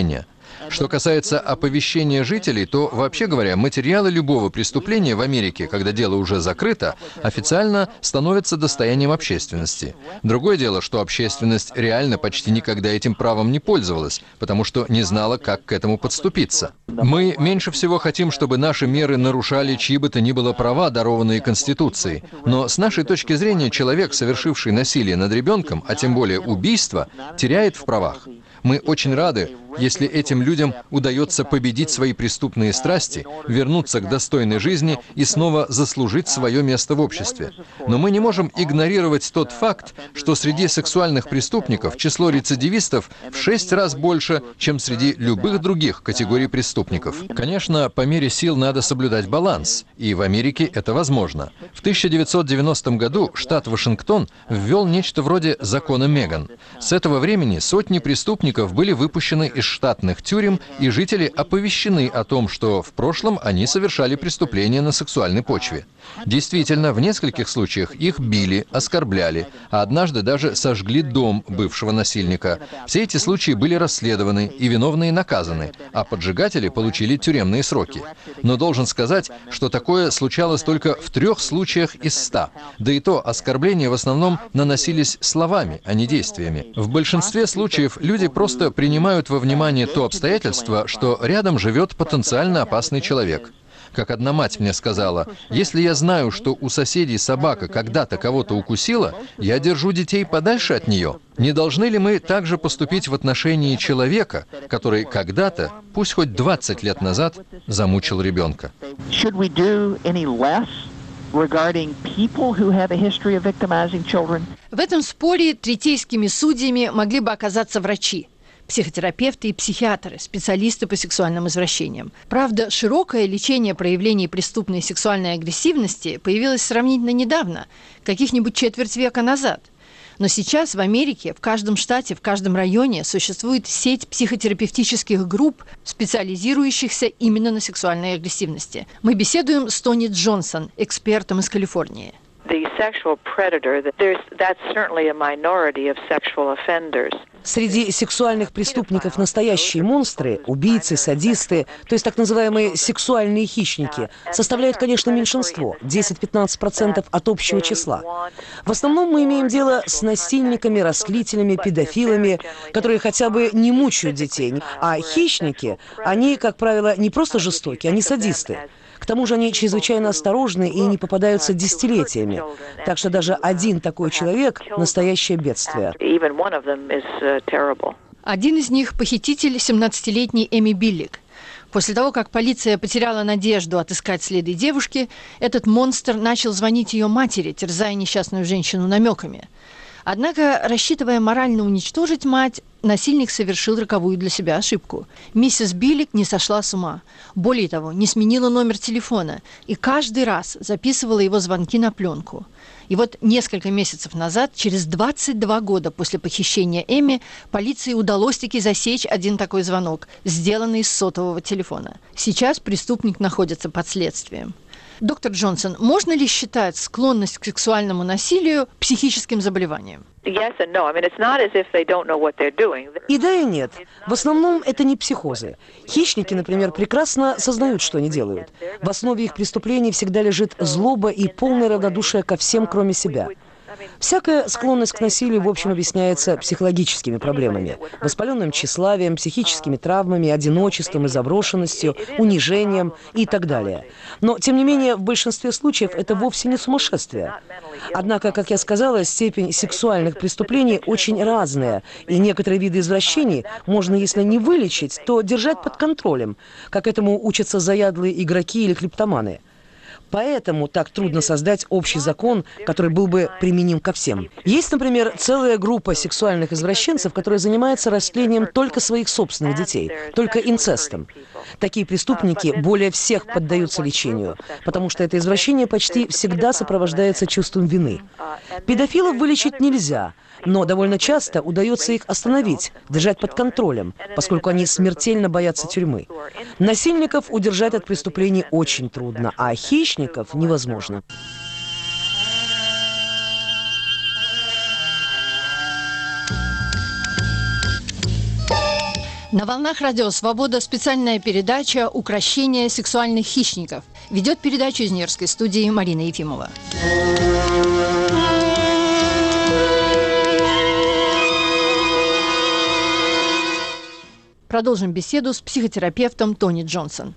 Что касается оповещения жителей, то, вообще говоря, материалы любого преступления в Америке, когда дело уже закрыто, официально становятся достоянием общественности. Другое дело, что общественность реально почти никогда этим правом не пользовалась, потому что не знала, как к этому подступиться. Мы меньше всего хотим, чтобы наши меры нарушали чьи бы то ни было права, дарованные Конституцией. Но с нашей точки зрения, человек, совершивший насилие над ребенком, а тем более убийство, теряет в правах. Мы очень рады, если этим людям удается победить свои преступные страсти, вернуться к достойной жизни и снова заслужить свое место в обществе. Но мы не можем игнорировать тот факт, что среди сексуальных преступников число рецидивистов в шесть раз больше, чем среди любых других категорий преступников. Конечно, по мере сил надо соблюдать баланс, и в Америке это возможно. В тысяча девятьсот девяностом году штат Вашингтон ввел нечто вроде закона Меган. С этого времени сотни преступников были выпущены из штатных тюрем, и жители оповещены о том, что в прошлом они совершали преступления на сексуальной почве. Действительно, в нескольких случаях их били, оскорбляли, а однажды даже сожгли дом бывшего насильника. Все эти случаи были расследованы, и виновные наказаны, а поджигатели получили тюремные сроки. Но должен сказать, что такое случалось только в трех случаях из ста. Да и то оскорбления в основном наносились словами, а не действиями. В большинстве случаев люди просто принимают во внимание то обстоятельство, что рядом живет потенциально опасный человек. Как одна мать мне сказала, если я знаю, что у соседей собака когда-то кого-то укусила, я держу детей подальше от нее. Не должны ли мы также поступить в отношении человека, который когда-то, пусть хоть двадцать лет назад, замучил ребенка? В этом споре третейскими судьями могли бы оказаться врачи, психотерапевты и психиатры, специалисты по сексуальным извращениям. Правда, широкое лечение проявлений преступной сексуальной агрессивности появилось сравнительно недавно, каких-нибудь четверть века назад. Но сейчас в Америке, в каждом штате, в каждом районе существует сеть психотерапевтических групп, специализирующихся именно на сексуальной агрессивности. Мы беседуем с Тони Джонсон, экспертом из Калифорнии. Среди сексуальных преступников настоящие монстры, убийцы, садисты, то есть так называемые сексуальные хищники, составляют, конечно, меньшинство, десять-пятнадцать процентов от общего числа. В основном мы имеем дело с насильниками, растлителями, педофилами, которые хотя бы не мучают детей. А хищники, они, как правило, не просто жестокие, они садисты. К тому же они чрезвычайно осторожны и не попадаются десятилетиями. Так что даже один такой человек – настоящее бедствие. Один из них – похититель семнадцатилетней Эми Биллик. После того, как полиция потеряла надежду отыскать следы девушки, этот монстр начал звонить ее матери, терзая несчастную женщину намеками. Однако, рассчитывая морально уничтожить мать, насильник совершил роковую для себя ошибку. Миссис Биллик не сошла с ума. Более того, не сменила номер телефона и каждый раз записывала его звонки на пленку. И вот несколько месяцев назад, через двадцать два года после похищения Эми, полиции удалось таки засечь один такой звонок, сделанный с сотового телефона. Сейчас преступник находится под следствием. Доктор Джонсон, можно ли считать склонность к сексуальному насилию психическим заболеванием? И да, и нет. В основном это не психозы. Хищники, например, прекрасно сознают, что они делают. В основе их преступлений всегда лежит злоба и полное равнодушие ко всем, кроме себя. Всякая склонность к насилию, в общем, объясняется психологическими проблемами, воспаленным тщеславием, психическими травмами, одиночеством и заброшенностью, унижением и так далее. Но, тем не менее, в большинстве случаев это вовсе не сумасшествие. Однако, как я сказала, степень сексуальных преступлений очень разная, и некоторые виды извращений можно, если не вылечить, то держать под контролем, как этому учатся заядлые игроки или клептоманы. Поэтому так трудно создать общий закон, который был бы применим ко всем. Есть, например, целая группа сексуальных извращенцев, которые занимаются растлением только своих собственных детей, только инцестом. Такие преступники более всех поддаются лечению, потому что это извращение почти всегда сопровождается чувством вины. Педофилов вылечить нельзя, но довольно часто удается их остановить, держать под контролем, поскольку они смертельно боятся тюрьмы. Насильников удержать от преступлений очень трудно, а хищников невозможно. На волнах Радио Свобода специальная передача «Укрощение сексуальных хищников». Ведет передачу из Нью-Йоркской студии Марина Ефимова. Продолжим беседу с психотерапевтом Тони Джонсон.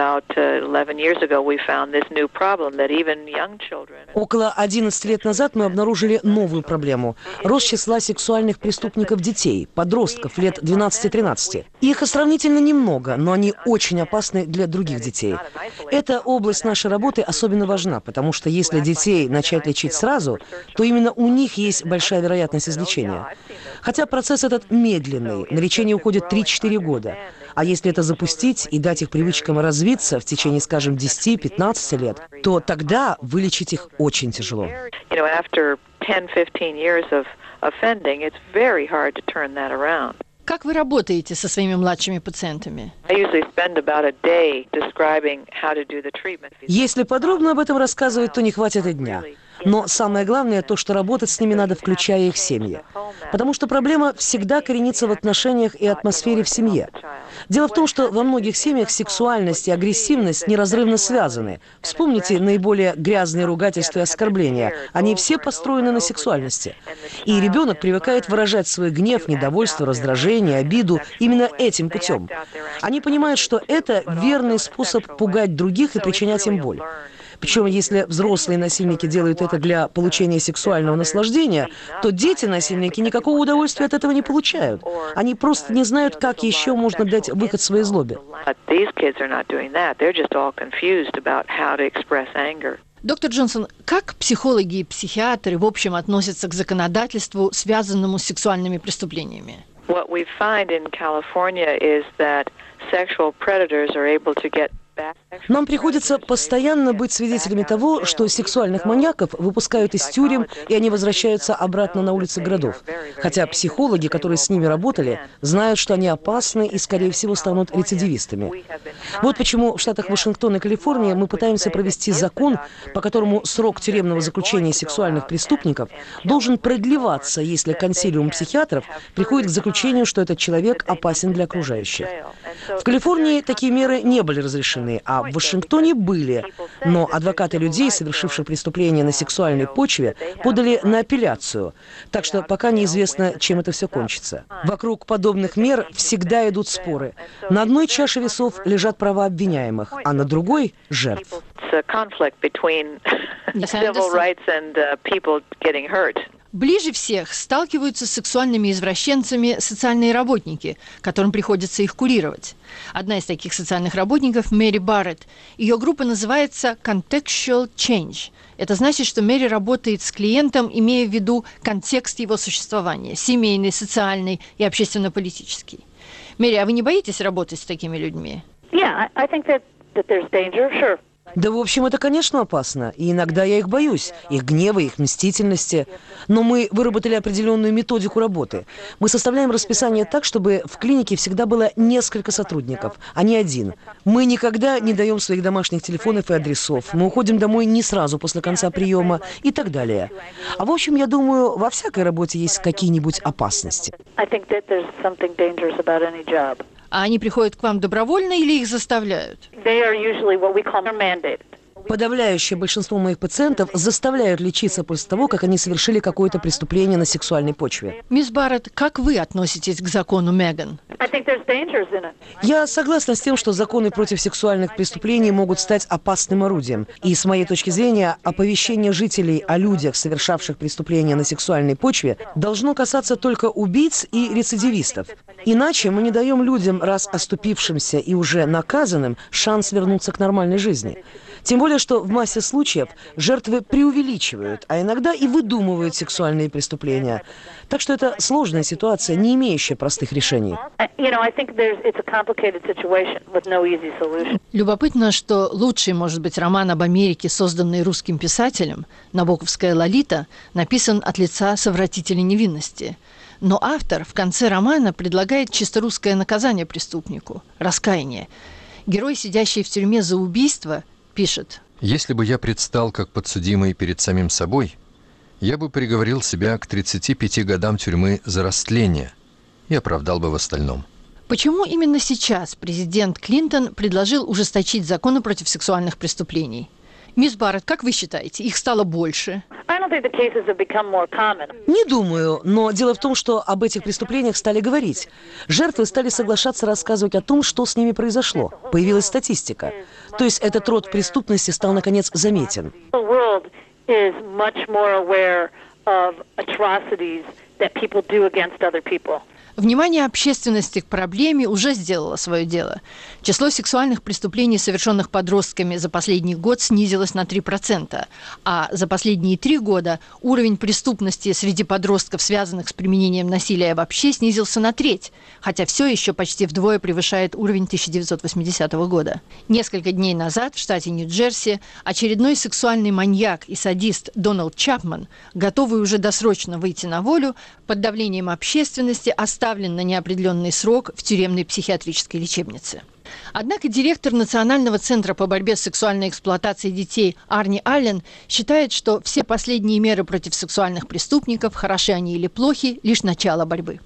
Около одиннадцати лет назад мы обнаружили новую проблему – рост числа сексуальных преступников детей, подростков лет двенадцати-тринадцати. Их сравнительно немного, но они очень опасны для других детей. Эта область нашей работы особенно важна, потому что если детей начать лечить сразу, то именно у них есть большая вероятность излечения. Хотя процесс этот медленный, на лечение уходит три-четыре года. А если это запустить и дать их привычкам развиться в течение, скажем, десяти-пятнадцати лет, то тогда вылечить их очень тяжело. Как вы работаете со своими младшими пациентами? Если подробно об этом рассказывать, то не хватит и дня. Но самое главное то, что работать с ними надо, включая их семьи. Потому что проблема всегда коренится в отношениях и атмосфере в семье. Дело в том, что во многих семьях сексуальность и агрессивность неразрывно связаны. Вспомните наиболее грязные ругательства и оскорбления. Они все построены на сексуальности. И ребенок привыкает выражать свой гнев, недовольство, раздражение, обиду именно этим путем. Они понимают, что это верный способ пугать других и причинять им боль. Причем, если взрослые насильники делают это для получения сексуального наслаждения, то дети-насильники никакого удовольствия от этого не получают. Они просто не знают, как еще можно дать выход своей злобе. Доктор Джонсон, как психологи и психиатры в общем относятся к законодательству, связанному с сексуальными преступлениями? Нам приходится постоянно быть свидетелями того, что сексуальных маньяков выпускают из тюрем, и они возвращаются обратно на улицы городов. Хотя психологи, которые с ними работали, знают, что они опасны и, скорее всего, станут рецидивистами. Вот почему в штатах Вашингтон и Калифорния мы пытаемся провести закон, по которому срок тюремного заключения сексуальных преступников должен продлеваться, если консилиум психиатров приходит к заключению, что этот человек опасен для окружающих. В Калифорнии такие меры не были разрешены, а в Вашингтоне были. Но адвокаты людей, совершивших преступления на сексуальной почве, подали на апелляцию. Так что пока неизвестно, чем это все кончится. Вокруг подобных мер всегда идут споры. На одной чаше весов лежат права обвиняемых, а на другой – жертв. Ближе всех сталкиваются с сексуальными извращенцами социальные работники, которым приходится их курировать. Одна из таких социальных работников – Мэри Барретт. Ее группа называется «Contextual Change». Это значит, что Мэри работает с клиентом, имея в виду контекст его существования – семейный, социальный и общественно-политический. Мэри, а вы не боитесь работать с такими людьми? Yeah, I think that, that there's danger, sure. Да, в общем, это, конечно, опасно. И иногда я их боюсь, их гнева, их мстительности. Но мы выработали определенную методику работы. Мы составляем расписание так, чтобы в клинике всегда было несколько сотрудников, а не один. Мы никогда не даем своих домашних телефонов и адресов. Мы уходим домой не сразу после конца приема и так далее. А в общем, я думаю, во всякой работе есть какие-нибудь опасности. А они приходят к вам добровольно или их заставляют? Подавляющее большинство моих пациентов заставляют лечиться после того, как они совершили какое-то преступление на сексуальной почве. Мисс Барретт, как вы относитесь к закону Меган? Я согласна с тем, что законы против сексуальных преступлений могут стать опасным орудием. И с моей точки зрения, оповещение жителей о людях, совершавших преступления на сексуальной почве, должно касаться только убийц и рецидивистов. Иначе мы не даем людям, раз оступившимся и уже наказанным, шанс вернуться к нормальной жизни. Тем более, что в массе случаев жертвы преувеличивают, а иногда и выдумывают сексуальные преступления. Так что это сложная ситуация, не имеющая простых решений. Любопытно, что лучший, может быть, роман об Америке, созданный русским писателем, «Набоковская Лолита», написан от лица совратителя невинности. Но автор в конце романа предлагает чисто русское наказание преступнику – раскаяние. Герой, сидящий в тюрьме за убийство, пишет: «Если бы я предстал как подсудимый перед самим собой, я бы приговорил себя к тридцати пяти годам тюрьмы за растление и оправдал бы в остальном». Почему именно сейчас президент Клинтон предложил ужесточить законы против сексуальных преступлений? Мисс Барретт, как вы считаете, их стало больше? Не думаю, но дело в том, что об этих преступлениях стали говорить. Жертвы стали соглашаться рассказывать о том, что с ними произошло. Появилась статистика. То есть этот род преступности стал, наконец, заметен. Внимание общественности к проблеме уже сделало свое дело. Число сексуальных преступлений, совершенных подростками за последний год, снизилось на три процента, а за последние три года уровень преступности среди подростков, связанных с применением насилия вообще, снизился на треть, хотя все еще почти вдвое превышает уровень тысяча девятьсот восьмидесятого года. Несколько дней назад в штате Нью-Джерси очередной сексуальный маньяк и садист Дональд Чапман, готовый уже досрочно выйти на волю, под давлением общественности оставил на неопределенный срок в тюремной психиатрической лечебнице. Однако директор Национального центра по борьбе с сексуальной эксплуатацией детей Арни Аллен считает, что все последние меры против сексуальных преступников, хороши они или плохи, лишь начало борьбы.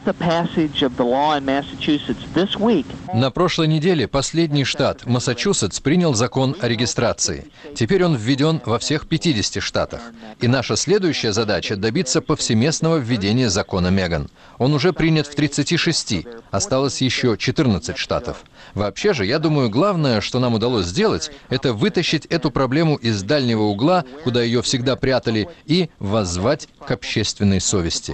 На прошлой неделе последний штат, Массачусетс, принял закон о регистрации. Теперь он введен во всех пятидесяти штатах. И наша следующая задача – добиться повсеместного введения закона Меган. Он уже принят в тридцати шести, осталось еще четырнадцать штатов. Вообще же, я думаю, главное, что нам удалось сделать, это вытащить эту проблему из дальнего угла, куда ее всегда прятали, и воззвать к общественной совести.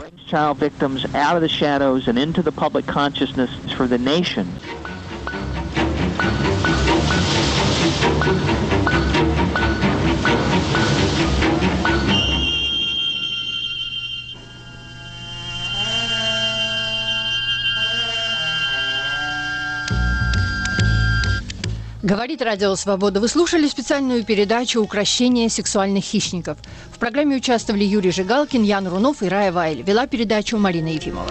Говорит Радио Свобода. Вы слушали специальную передачу «Укрощение сексуальных хищников». В программе участвовали Юрий Жигалкин, Ян Рунов и Рая Вайль. Вела передачу Марина Ефимова.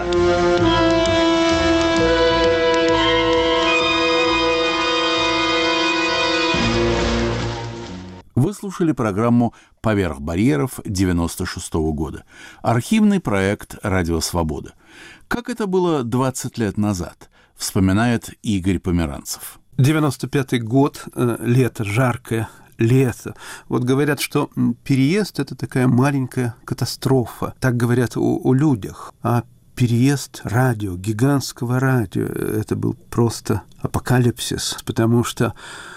Вы слушали программу «Поверх барьеров» девяносто шестого года. Архивный проект «Радио Свобода». Как это было двадцать лет назад, вспоминает Игорь Померанцев. девяносто пятый год, лето, жаркое лето. Вот говорят, что переезд – это такая маленькая катастрофа. Так говорят о, о людях. А переезд радио, гигантского радио – это был просто апокалипсис, потому что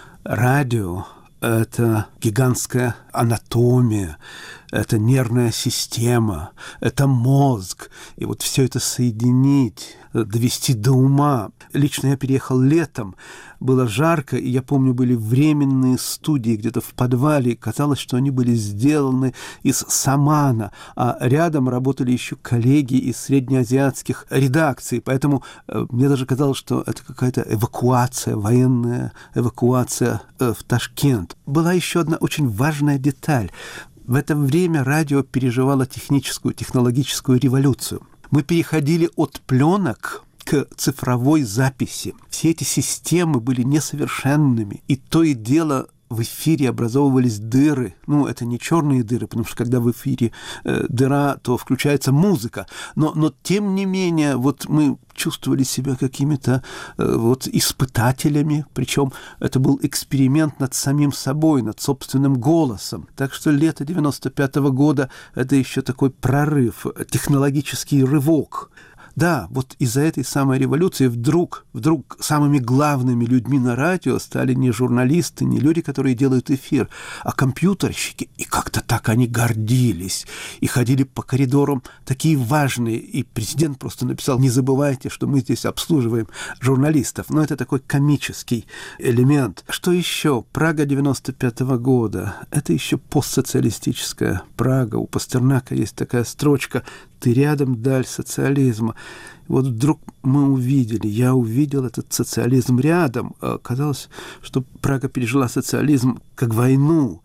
радио – это гигантская анатомия, это нервная система, это мозг. И вот все это соединить, довести до ума. Лично я переехал летом, было жарко, и я помню, были временные студии где-то в подвале, и казалось, что они были сделаны из самана, а рядом работали еще коллеги из среднеазиатских редакций, поэтому э, мне даже казалось, что это какая-то эвакуация, военная эвакуация э, в Ташкент. Была еще одна очень важная деталь. В это время радио переживало техническую, технологическую революцию. Мы переходили от пленок к цифровой записи. Все эти системы были несовершенными, и то и дело в эфире образовывались дыры. Ну, это не черные дыры, потому что когда в эфире э, дыра, то включается музыка. Но, но тем не менее, вот мы чувствовали себя какими-то э, вот испытателями, причем это был эксперимент над самим собой, над собственным голосом. Так что лето девяносто пятого года – это еще такой прорыв, технологический рывок. Да, вот из-за этой самой революции вдруг, вдруг самыми главными людьми на радио стали не журналисты, не люди, которые делают эфир, а компьютерщики. И как-то так они гордились. И ходили по коридорам такие важные. И президент просто написал: не забывайте, что мы здесь обслуживаем журналистов. Но это такой комический элемент. Что еще? Прага девяносто пятого года. Это еще постсоциалистическая Прага. У Пастернака есть такая строчка: «Ты рядом, даль социализма». Вот вдруг мы увидели, я увидел этот социализм рядом. Казалось, что Прага пережила социализм как войну.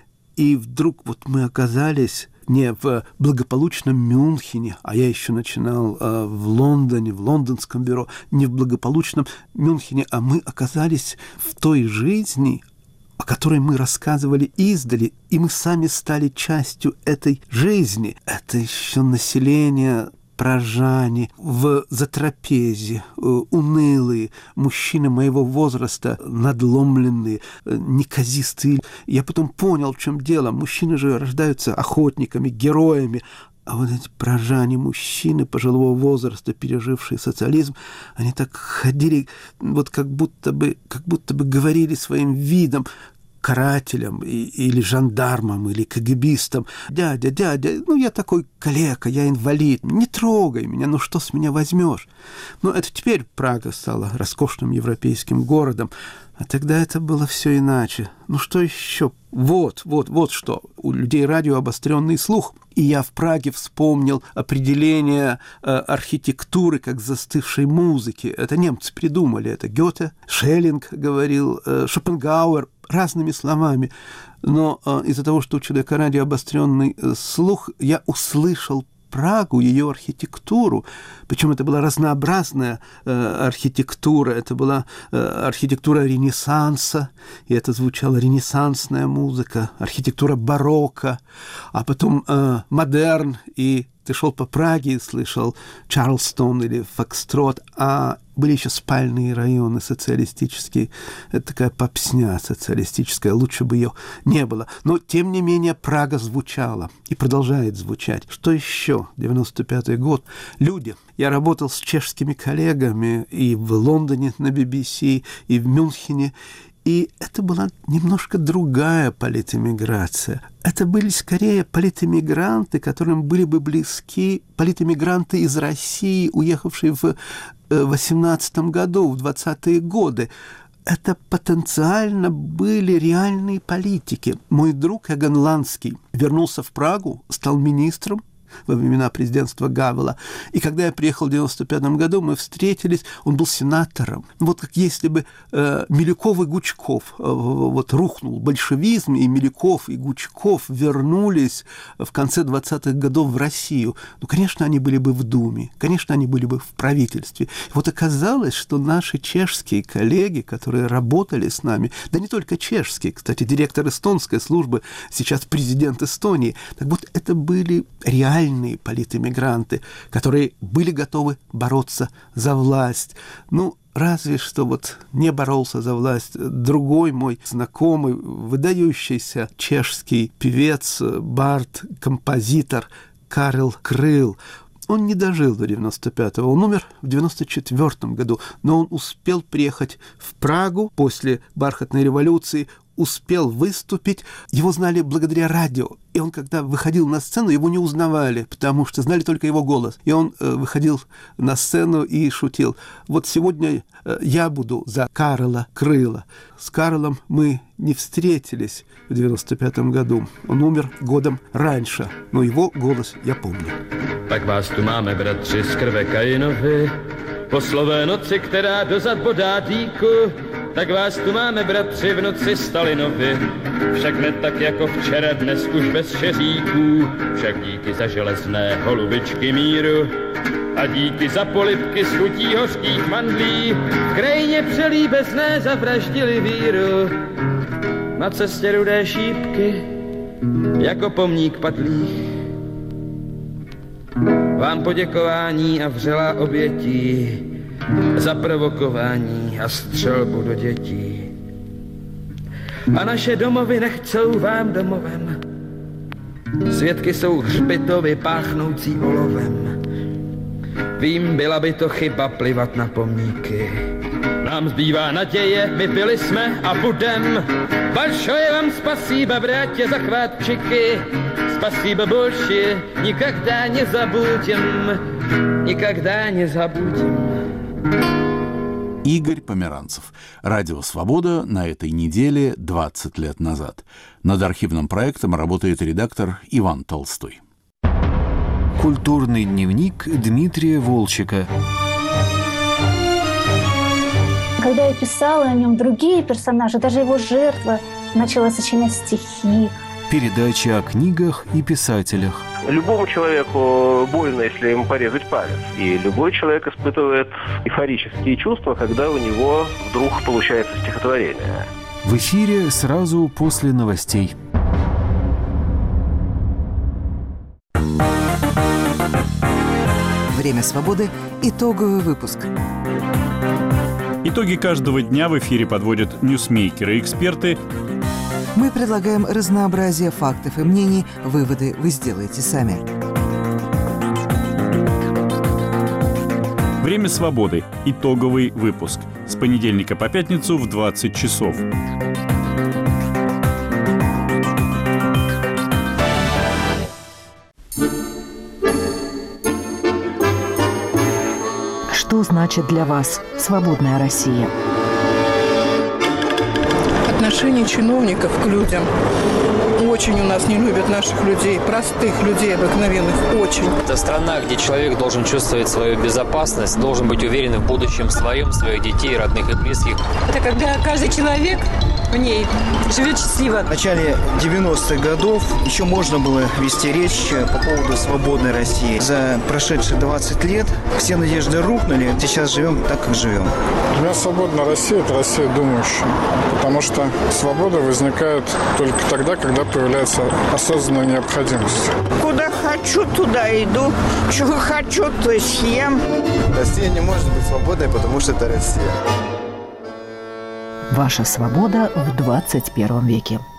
И вдруг вот мы оказались не в благополучном Мюнхене, а я еще начинал э, в Лондоне, в лондонском бюро, не в благополучном Мюнхене, а мы оказались в той жизни, о которой мы рассказывали издали, и мы сами стали частью этой жизни. Это еще население пражане в затрапезе, унылые, мужчины моего возраста, надломленные, неказистые. Я потом понял, в чем дело. Мужчины же рождаются охотниками, героями. А вот эти пражане, мужчины пожилого возраста, пережившие социализм, они так ходили, вот как будто бы, как будто бы говорили своим видом карателям или жандармам, или кагибистам: «Дядя, дядя, ну я такой калека, я инвалид, не трогай меня, ну что с меня возьмешь?» Но это теперь Прага стала роскошным европейским городом, а тогда это было все иначе. Ну что еще? Вот, вот, вот что. У людей радио обостренный слух. И я в Праге вспомнил определение э, архитектуры как застывшей музыки. Это немцы придумали. Это Гёте, Шеллинг говорил, э, Шопенгауэр, разными словами. Но э, из-за того, что у человека радио обостренный э, слух, я услышал Прагу, ее архитектуру. Причем это была разнообразная э, архитектура. Это была э, архитектура Ренессанса, и это звучала ренессансная музыка, архитектура барокко, а потом э, модерн, и ты шел по Праге и слышал Чарльстон или Фокстрот, а были еще спальные районы социалистические. Это такая попсня социалистическая, лучше бы ее не было. Но, тем не менее, Прага звучала и продолжает звучать. Что еще? девяносто пятый год. Люди. Я работал с чешскими коллегами и в Лондоне на би би си, и в Мюнхене. И это была немножко другая политэмиграция. Это были скорее политэмигранты, которым были бы близки политэмигранты из России, уехавшие в восемнадцатом году, в двадцатые годы. Это потенциально были реальные политики. Мой друг Эгон Ланский вернулся в Прагу, стал министром во времена президентства Гавела. И когда я приехал в девяносто пятом году, мы встретились, он был сенатором. Вот как если бы э, Милюков и Гучков, э, вот рухнул большевизм, и Милюков и Гучков вернулись в конце двадцатых годов в Россию. Ну, конечно, они были бы в Думе, конечно, они были бы в правительстве. И вот оказалось, что наши чешские коллеги, которые работали с нами, да не только чешские, кстати, директор эстонской службы, сейчас президент Эстонии, так вот это были реальные политэмигранты, которые были готовы бороться за власть. Ну, разве что вот не боролся за власть другой мой знакомый, выдающийся чешский певец, бард, композитор Карел Крыл. Он не дожил до девяносто пятого, он умер в девяносто четвёртом году, но он успел приехать в Прагу после бархатной революции, успел выступить, его знали благодаря радио. И он, когда выходил на сцену, его не узнавали, потому что знали только его голос. И он э, выходил на сцену и шутил: вот сегодня э, я буду за Карела Крыла. С Карлом мы не встретились в девяносто пятом году. Он умер годом раньше, но его голос я помню. Tak vás tu máme, bratři, z krve Kainovi, po slové noci, která dozad bodá dýku. Tak vás tu máme, bratři, v noci Stalinovi, však ne tak jako včera, dnes už bez šeříků, však díky za železné holubičky míru a díky za polibky z chutí hořkých mandlí, v krajině přelíbezné zavraždili víru. Na cestě rudé šípky, jako pomník padlých, vám poděkování a vřelá obětí za provokování a střelbu do dětí. A naše domovy nechcou vám domovem. Svědky jsou hřbitovy páchnoucí olovem. Vím, byla by to chyba plivat na pomníky. Nám zbývá naděje, vypili jsme a budem. Большое vám спасибо, братья, за хватчики. Спасибо большое, никогда не забудем. Никогда не забудем. Игорь Померанцев. Радио «Свобода» на этой неделе двадцать лет назад. Над архивным проектом работает редактор Иван Толстой. Культурный дневник Дмитрия Волчека. Когда я писала о нем, другие персонажи, даже его жертва, начала сочинять стихи. Передача о книгах и писателях. Любому человеку больно, если ему порезать палец. И любой человек испытывает эйфорические чувства, когда у него вдруг получается стихотворение. В эфире сразу после новостей. «Время свободы» итоговый выпуск. Итоги каждого дня в эфире подводят ньюсмейкеры и эксперты. Мы предлагаем разнообразие фактов и мнений. Выводы вы сделаете сами. «Время свободы» – итоговый выпуск. С понедельника по пятницу в двадцать часов. Что значит для вас свободная Россия? Отношение чиновников к людям. Очень у нас не любят наших людей, простых людей обыкновенных, очень. Это страна, где человек должен чувствовать свою безопасность, должен быть уверен в будущем своем, своих детей, родных и близких. Это когда каждый человек в ней живет счастливо. В начале девяностых годов еще можно было вести речь по поводу свободной России. За прошедшие двадцать лет все надежды рухнули. Сейчас живем так, как живем. Для меня свободная Россия – это Россия думающая. Потому что свобода возникает только тогда, когда появляется осознанная необходимость. Куда хочу, туда иду. Чего хочу, то и съем. Россия не может быть свободной, потому что это Россия. Ваша свобода в двадцать первом веке.